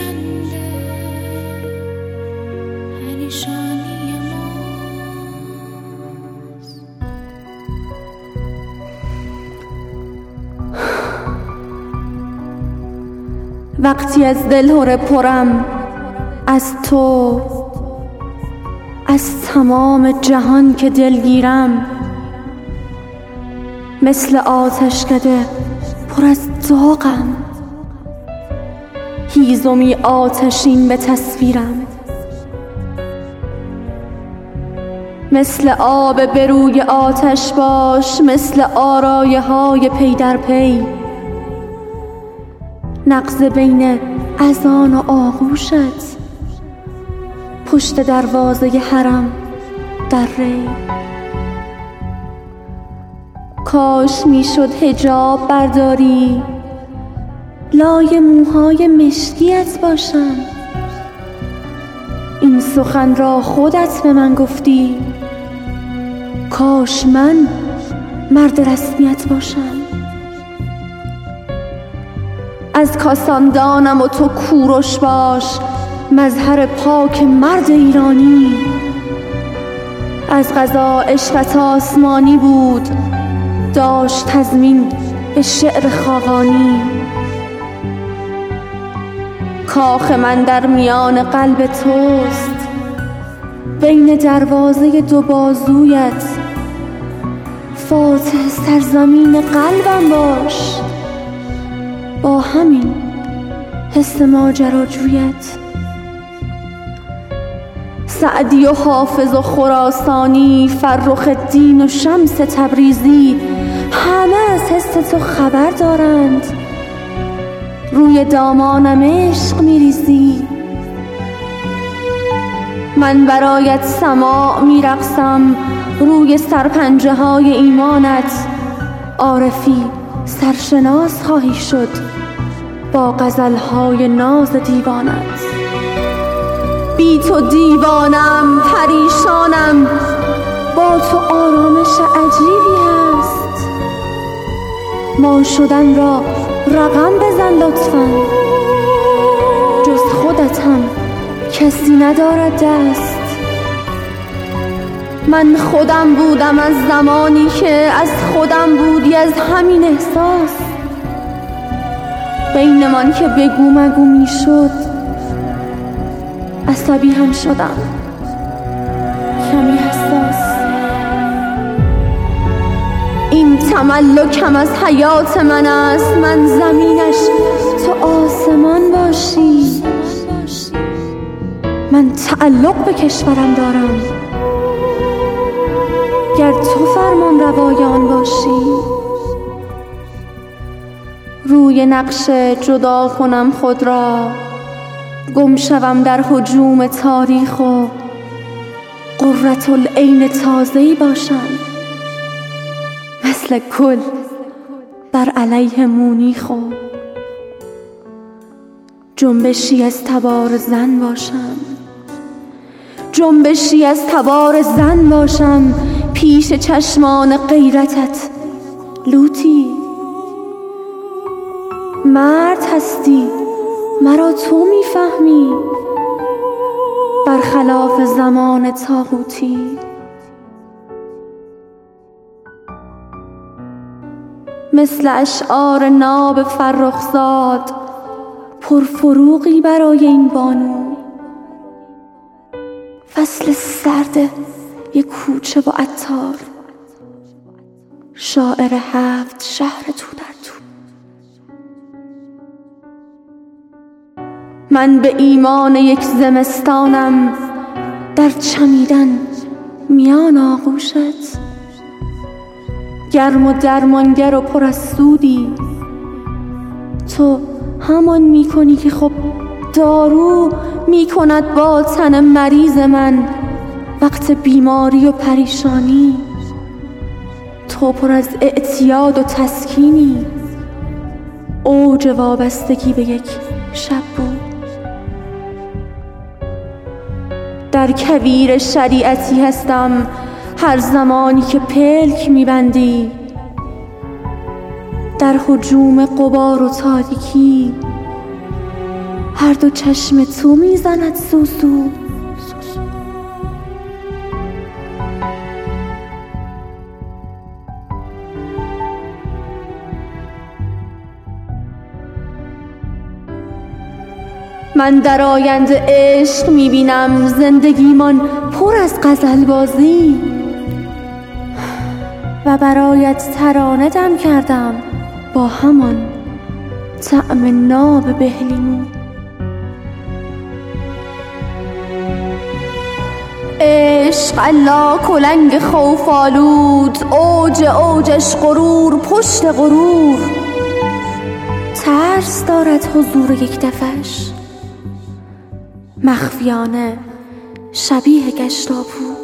افکنده پریشانی ماست. وقتی از دلهره پرم از تو، از تمام جهان که دلگیرم، مثل آتشکده پر از داغم، هیزمی آتشین به تصویرم. مثل آب به روی آتش باش، مثل آرایه های پی در پی، نغز بین اذان و آغوشت، پشت دروازه حرم در ری. کاش میشد حجاب برداری، لای موهای مشکیت باشم. این سخن را خودت به من گفتی، کاش من مرد رسمیت باشم. از کاساندانم و تو کوروش باش، مظهر پاک مرد ایرانی. از قضا عشقت آسمانی بود، داشت تضمین به شعر خاقانی. کاخ من در میان قلب توست، بین دروازه دو بازویت. فاتح سرزمین قلبم باش، با همین حس ماجراجویت. سعدی و حافظ و خراسانی، فرخ الدین و شمس تبریزی، همه از حس تو خبر دارند. روی دامانم عشق میریزی، من برایت سماع میرقصم. روی سرپنجه های ایمانت، عارفی سرشناس خواهی شد با غزلهای ناز دیوانت. بی تو دیوانم، پریشانم، با تو آرامش عجیبی هست. ما شدن را رقم بزن لطفاً، جز خودت هم کسی ندارد دست. من خودم بودم از زمانی که از خودم بودی، از همین احساس. بین من که بگو مگو می شد، عصبی هم شدم، کمی حساس. این تملکم از حیات من است، من زمینش تو آسمان باشی. من تعلق به کشورم دارم، گر تو فرمان روای آن باشی. روی نقش جدا کنم خود را، گم شوم در هجوم تاریخ و قرة العین تازه‌ای باشم، مثل گل بر علیه مونیخ و جنبشی از تبار زن باشم. جنبشی از تبار زن باشم پیش چشمان غیرتت. لوتی مرد هستی، مرا تو میفهمی، برخلاف زمان طاغوتی. مثل اشعار ناب فرخزاد، پرفروغی برای این بانو. فصل سرد یک کوچه و عطار، شاعر 7 شهر تو در تو. من به ایمان یک زمستانم، در چمیدن میان آغوشت. گرم و درمانگر و پر از سودی، تو همان میکنی که خب دارو میکند با تن مریض من وقت بیماری و پریشانی. تو پر از اعتیاد و تسکینی، اوج وابستگی به یک شب بود. در کویر شریعتی هستم هر زمانی که پلک میبندی. در هجوم غبار و تاریکی هر دو چشم تو میزند سوسو. من در آینده عشق میبینم، زندگیمان پر از غزل بازی، و برایت ترانه دم کردم با همان طعم ناب بهلیمو. عشق الله کلنگ خوف آلود، اوجش غرور پشت غرور، ترس دارد حضور یک دفش، مخفیانه شبیه گشتاپو.